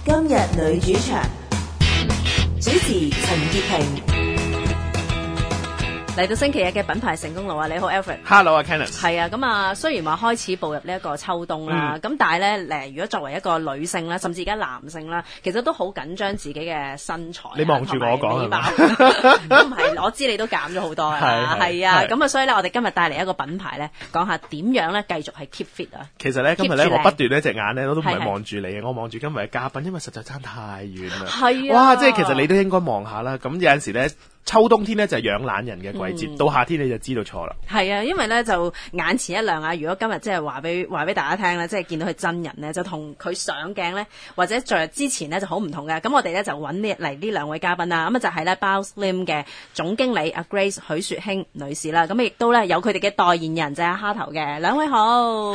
今日女主場，主持陳潔平。 嚟到星期日嘅品牌成功路啊！你好 Alfred。Hello 啊 Kenneth。 係啊，咁啊，雖然話開始步入呢一個秋冬啦，咁但係咧，如果作為一個女性啦，甚至而家男性啦，其實都好緊張自己嘅身材。 你望住我講係嘛？ 都唔係，我知你都減咗好多啊。係啊，咁啊，所以咧，我哋今日帶嚟一個品牌咧，講下點樣咧繼續係 keep fit 啊。 其實咧，今日咧，我不斷呢隻眼咧，我都唔係望住你，我望住今日嘅嘉賓，因為實在差太遠啦。 係啊。 哇！即係其實你都應該望下啦。咁有陣時咧。秋冬天咧就係養懶人嘅季節，到夏天你就知道錯啦。 係啊，因為咧就眼前一亮啊！如果今日即係話俾大家聽咧，即係見到佢真人咧，就同佢上鏡咧，或者在之前咧就好唔同嘅。咁我哋咧就揾嚟呢兩位嘉賓啦。咁啊就係咧 Bao Slim 嘅總經理阿 Grace 許雪馨女士啦。咁亦都咧有佢哋嘅代言人就係蝦頭嘅。兩位好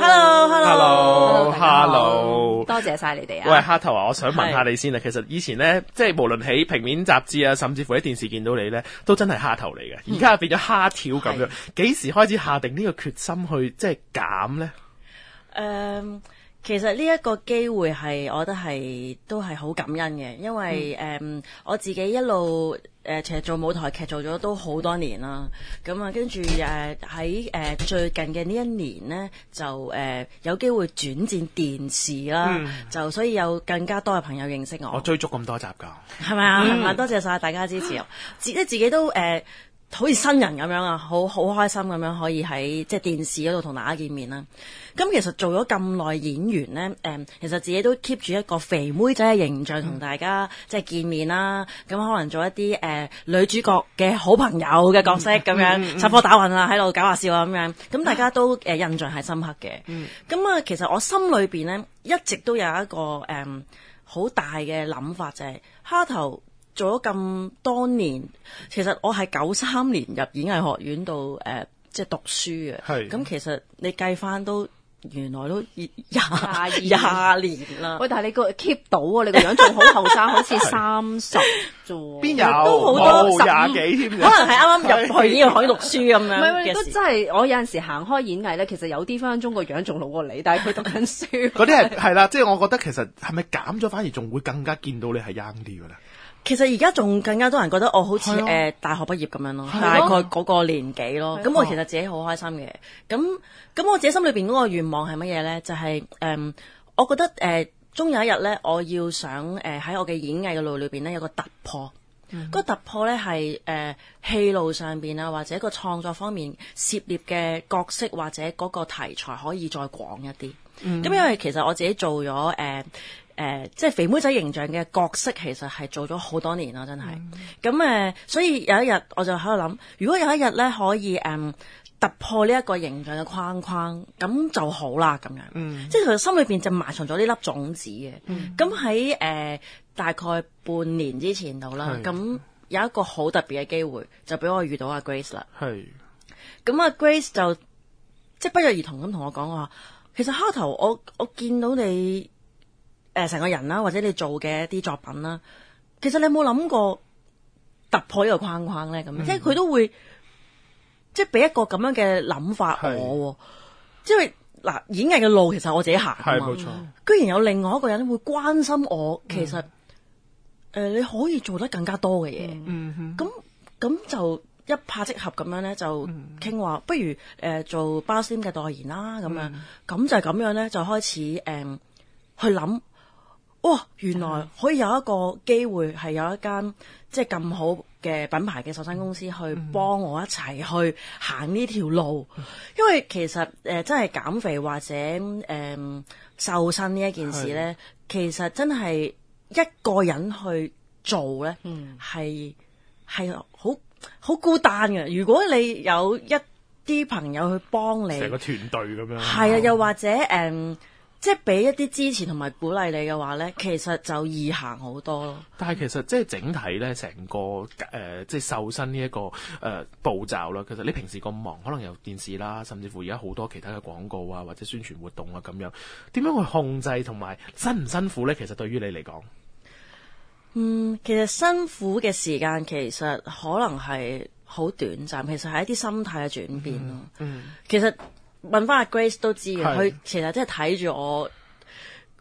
，Hello， 多謝晒你哋啊！ 喂，蝦頭啊，我想問下你先啊。其實以前咧，即係無論喺平面雜誌啊，甚至乎喺電視見到你咧，都真係蝦頭嚟嘅，而家變咗蝦條咁樣。幾時開始下定呢個決心去即係減咧？ 其實呢一個機會係，我覺得都係好感恩嘅，因為我自己一路其實做舞台劇做咗都好多年啦，咁啊跟住喺最近嘅呢一年呢，就有機會轉戰電視啦，就所以有更加多嘅朋友認識我。 我追足咁多集㗎， 係咪啊？多謝晒大家支持我，自己都好似新人咁樣啊，好開心咁樣可以喺即係電視嗰度同大家見面啦。咁其實做咗咁耐演員咧，其實自己都 keep 住一個肥妹仔嘅形象同大家即係見面啦。咁可能做一啲女主角嘅好朋友嘅角色咁樣，插科打諢啊，喺度搞下笑啊咁樣。咁大家都印象係深刻嘅。咁啊，其實我心裏邊咧一直都有一個好大嘅諗法，就係蝦頭做咗咁多年，其實我係93年入演藝學院度即係讀書嘅。係咁，其實你計翻都原來都廿年啦。 喂，但係你個 keep 到啊！你個樣仲好後生，好似30啫。 邊有都好多 20幾添？ 可能係啱啱入去演藝學院讀書咁樣。 唔係，都真係我有陣時行開演藝咧，其實有啲分分鐘個樣仲老過你，但係佢讀緊書。 嗰啲係啦，即係我覺得其實係咪減咗反而仲會更加見到你係 young 啲㗎咧？ 其實而家仲更加多人覺得我好似大學畢業咁樣咯，大概嗰個年紀咯。咁我其實自己好開心嘅。咁我自己心裏邊嗰個願望係乜嘢咧？就係我覺得終有一日咧，我要想喺我嘅演藝嘅路裏邊咧有個突破。嗰個突破咧係戲路上邊啊，或者個創作方面涉獵嘅角色或者嗰個題材可以再廣一啲。咁因為其實我自己做咗即係肥妹仔形象嘅角色，其實係做咗好多年啦，真係。咁所以有一日我就喺度諗，如果有一日咧可以突破呢一個形象嘅框框，咁就好啦，咁樣。即係其實心裏邊就埋藏咗呢粒種子嘅。咁喺大概半年之前度啦，咁有一個好特別嘅機會，就俾我遇到阿 Grace 啦。係。咁阿 Grace 就即係不約而同咁同我講話，其實蝦頭我見到你成個人啦，或者你做嘅一啲作品啦，其實你有冇諗過突破呢個框框咧？咁即係佢都會即係俾一個咁樣嘅諗法我，即係嗱演藝嘅路其實我自己行啊嘛，冇錯。居然有另外一個人會關心我，其實你可以做得更加多嘅嘢，咁就一拍即合咁樣咧，就傾話不如做Bao Slim嘅代言啦，咁樣咁就係咁樣咧，就開始去諗。哇！原來可以有一個機會係有一間即係咁好嘅品牌嘅瘦身公司去幫我一齊去行呢條路，因為其實真係減肥或者瘦身呢一件事咧，其實真係一個人去做咧，係好孤單嘅。如果你有一啲朋友去幫你， 成個團隊咁樣， 係啊，又或者即係俾一啲支持同埋鼓勵你嘅話咧，其實就易行好多咯。 但係其實即係整體咧，成個即係瘦身呢一個步驟啦。其實你平時咁忙，可能有電視啦，甚至乎而家好多其他嘅廣告啊，或者宣傳活動啊咁樣，點樣去控制同埋辛唔辛苦咧？其實對於你嚟講， 其實辛苦嘅時間其實可能係好短暫，其實係一啲心態嘅轉變咯。其實問翻阿 Grace 都知嘅，佢其實真係睇住我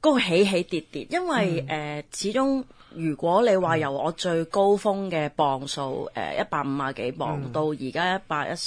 個起起跌跌，因為始終如果你話由我最高峰嘅磅數150幾磅到而家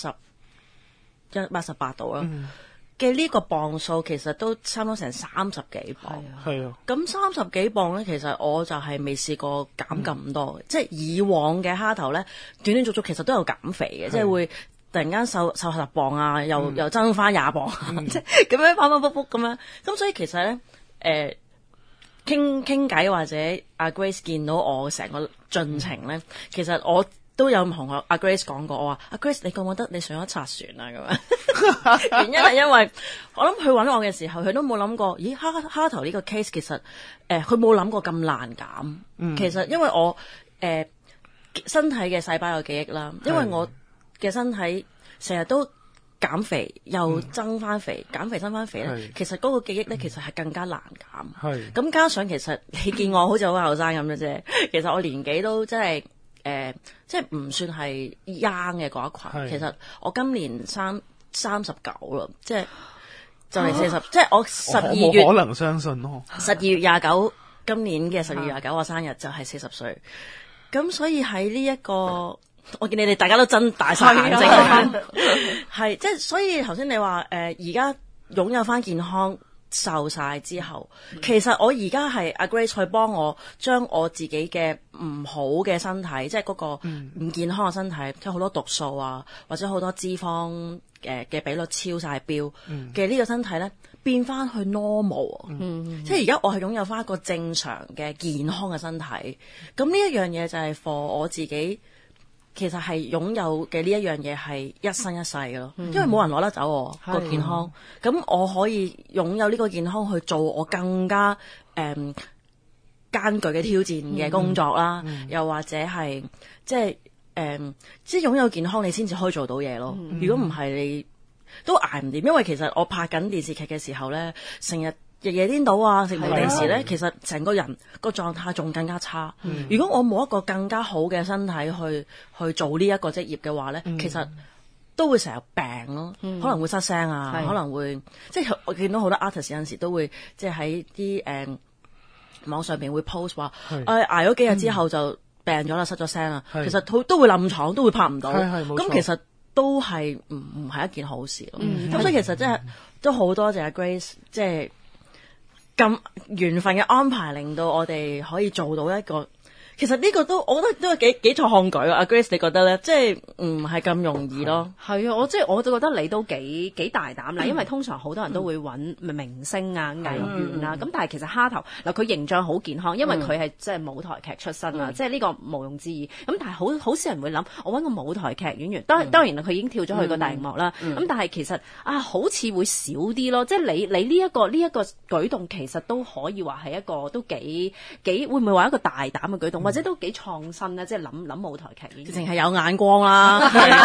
118度啦。嘅呢個磅數其實都差唔多成30幾磅， 係啊。 咁30幾磅咧，其實我就係未試過減咁多嘅，即係以往嘅蝦頭咧，斷斷續續其實都有減肥嘅，即係會突然間瘦10磅啊，又增翻20磅，即係咁樣反反覆覆咁樣。咁所以其實咧，傾偈或者阿 Grace 見到我成個進程咧，其實我都有同阿 Grace 講過，我話阿 Grace，你覺唔覺得你上咗賊船啊？咁樣原因係因為我諗佢揾我嘅時候，佢都冇諗過，咦蝦頭呢個 case 其實佢冇諗過咁難減。其實因為我身體嘅細胞有記憶啦，因為我嘅身體成日都減肥又增翻肥，減肥增翻肥咧，其實嗰個記憶咧其實係更加難減。咁加上其實你見我好似好後生咁嘅啫，其實我年紀都真係。即係唔算係 young 嘅嗰一群。其實我今年39啦，即係就嚟40。即係我12月， 我冇可能相信咯。 12月29，今年嘅12月29，我生日就係40歲。咁所以喺呢一個，我見你哋大家都睜大晒眼睛，係即係所以頭先你話而家擁有翻健康。瘦晒之後，其實我而家係阿 Grace 去幫我將我自己嘅唔好嘅身體，即係嗰個唔健康嘅身體，即係好多毒素啊，或者好多脂肪嘅比率超晒標嘅呢個身體咧，變翻去 normal。即係而家我係擁有翻一個正常嘅健康嘅身體。咁呢一樣嘢就係 for 我自己。其實係擁有嘅呢一樣嘢係一生一世嘅咯，因為冇人攞得走我個健康，咁我可以擁有呢個健康去做我更加艱巨嘅挑戰嘅工作啦，又或者係即係擁有健康你先至可以做到嘢咯。如果唔係你都捱唔掂，因為其實我拍緊電視劇嘅時候咧，成日日夜顛倒啊，食冇定時咧，其實成個人個狀態仲更加差。如果我冇一個更加好嘅身體去做呢一個職業嘅話咧，其實都會成日病咯，可能會失聲啊，可能會即係我見到好多 artist 有陣時都會即係喺啲網上邊會 post 話，捱咗幾日之後就病咗啦，失咗聲啦。其實都會冧廠，都會拍唔到。咁其實都係唔係一件好事咯。咁所以其實即係都好多謝阿 Grace，即係。咁緣分嘅安排，令到我哋可以做到一個，其實呢個都，我覺得都係幾創舉啊！阿 Grace，你覺得咧？即係唔係咁容易咯？ 係啊，我都覺得你都幾大膽啦，因為通常好多人都會揾明星啊、藝員啊，咁但係其實蝦頭嗱，佢形象好健康，因為佢係即係舞台劇出身啊，即係呢個毋庸置疑。咁但係好少人會諗，我揾個舞台劇演員，當然佢已經跳咗去個大熒幕啦。咁但係其實好似會少啲咯，即係你呢一個舉動，其實都可以話係一個都幾會唔會話一個大膽嘅舉動？或者都幾創新咧，即係諗舞台劇演員， 淨係有眼光啦。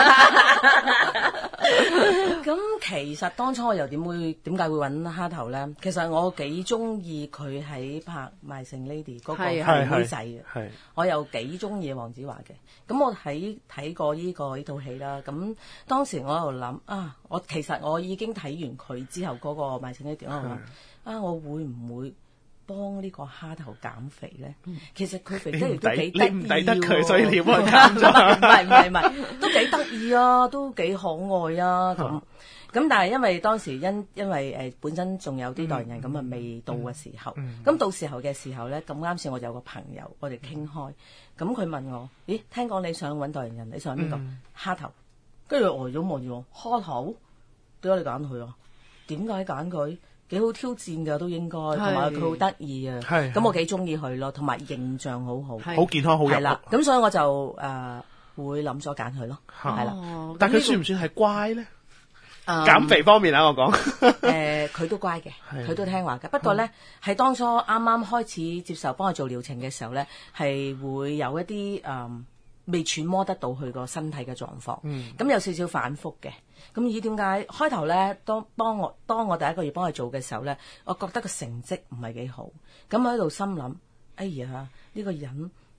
咁其實當初我又點解會揾蝦頭咧？其實我幾中意佢喺拍《My 盛 Lady》嗰個妹仔嘅，我又幾中意黃子華嘅。咁我睇過呢套戲啦。咁當時我喺度諗其實我已經睇完佢之後嗰個《My 盛 Lady》，我諗我會唔會幫呢個蝦頭減肥咧？其實佢肥得亦都幾得意， 你唔抵得佢，所以你要幫佢減咗。 唔係，都幾得意啊，都幾可愛啊咁。咁但係因為當時因為本身仲有啲代言人咁啊未到嘅時候，咁到時候嘅時候咧，咁啱先我有個朋友，我哋傾開，咁佢問我：咦，聽講你想揾代言人，你想邊個？蝦頭。跟住我呆咗望住我，蝦頭？點解你揀佢啊？點解揀佢？幾好挑戰㗎都應該，同埋佢好得意啊！咁我幾中意佢咯，同埋形象好好， 好健康，好入屋。 咁所以我就會諗咗揀佢咯，係啦。 但佢算唔算係乖咧？減肥方面啊，我講佢都乖嘅，佢都聽話嘅。不過咧，係當初啱啱開始接受幫佢做療程嘅時候咧，係會有一啲未揣摩得到佢個身體嘅狀況，咁有少少反覆嘅。咁咦？點解開頭咧？當我第一個月幫佢做嘅時候咧，我覺得個成績唔係幾好。咁我喺度心諗，哎呀，呢個人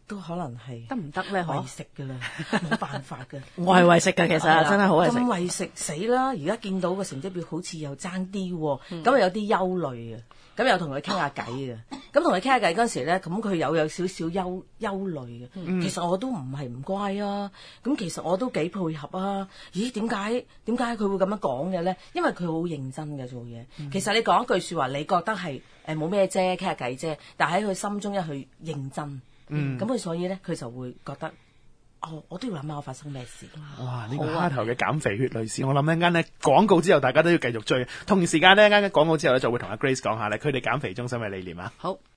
都可能係得唔得咧？ 為食噶啦，冇辦法噶。 我係為食㗎，其實真係好為食。 咁為食死啦！而家見到個成績表好似又爭啲喎，咁有啲憂慮啊。咁又同佢傾下偈嘅，咁同佢傾下偈嗰陣時咧，咁佢有少少憂慮嘅。其實我都唔係唔乖啊，咁其實我都幾配合啊。咦？點解佢會咁樣講嘅咧？因為佢好認真嘅做嘢。其實你講一句説話，你覺得係冇咩啫，傾下偈啫，但喺佢心中一去認真，咁佢所以咧，佢就會覺得。我都要諗下我發生咩事。 哇！呢個蝦頭嘅減肥血淚史，我諗一陣間咧廣告之後，大家都要繼續追。同時間呢，一陣間廣告之後咧，就會同阿 Grace 講下咧，佢哋減肥中心嘅理念啊。 好。